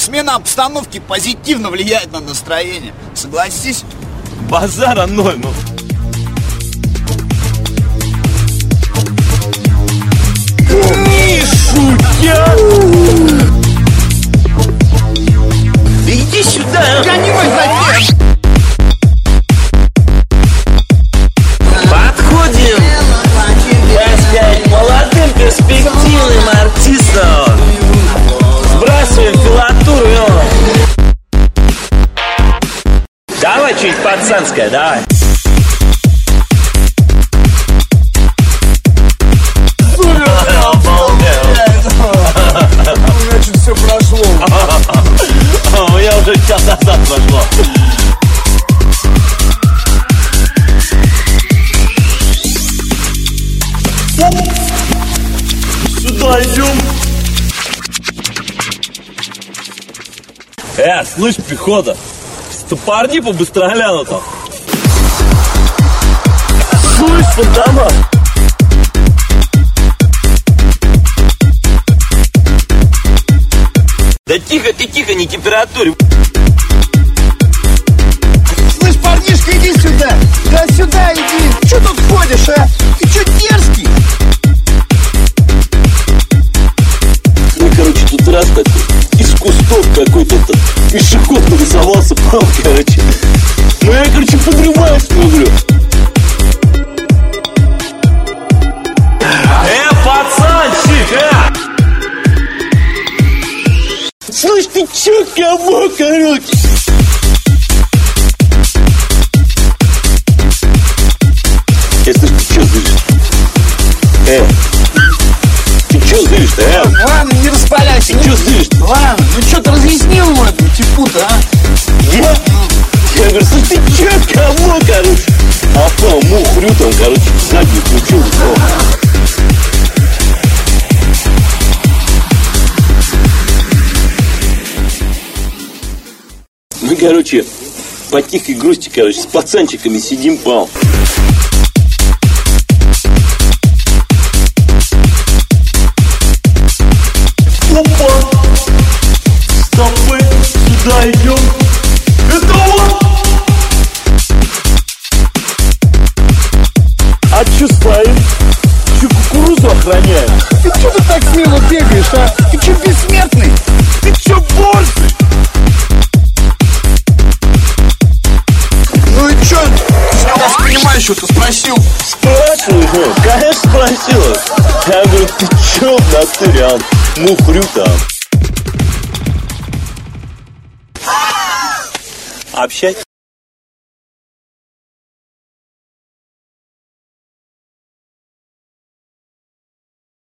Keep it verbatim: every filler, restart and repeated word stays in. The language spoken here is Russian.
Смена обстановки позитивно влияет на настроение. Согласись? Базара ноль, ну. Мишутя! Да иди сюда! Я не мой затем! Подходим! Так сказать, молодым перспективным артистам! Сбрасываем филатуру! Давай что-нибудь пацанское, давай! Значит, все прошло. У меня уже час назад прошло. Сюда идем. Э, слышь, пехота, стопорни побыстроляну там. Слышь, фантома. Да тихо ты, тихо, не температуре. Слышь, парнишка, иди сюда. Да сюда иди. Че тут ходишь, а? Ты че дерзкий? Ну, короче, тут раз такой из кустов какой-то пешеход нарисовался, пал, короче. Ну, я, короче, подрываюсь, смотрю. Э, пацанчик, э! Слышь, ты чё, кого, короче? Э, слышь, ты чё злишь? Э, ты чё злишь-то, э? Ладно, не распаляйся. Ты чё злишь-то? Ладно, ну что ты разъяснил ему этому типу-то, а? Я? Я говорю, слышь, ты чё, кого, короче? А то мухрю там, короче, в задницу, ну чё вы, Мы, короче, по тихой грусти, короче, с пацанчиками сидим, пал. Опа! Стопы! Сюда идем! Это он! А чё стоим? Чё кукурузу охраняем? Ты че ты так смело бегаешь, а? Ты че бессмертный? Ты чё борзый? Ну и чё? Я вас понимаю, что ты спросил. Спрашиваю, ну, конечно спросила. Я говорю, ты чё в натуре, а? Мухрю там. Общать.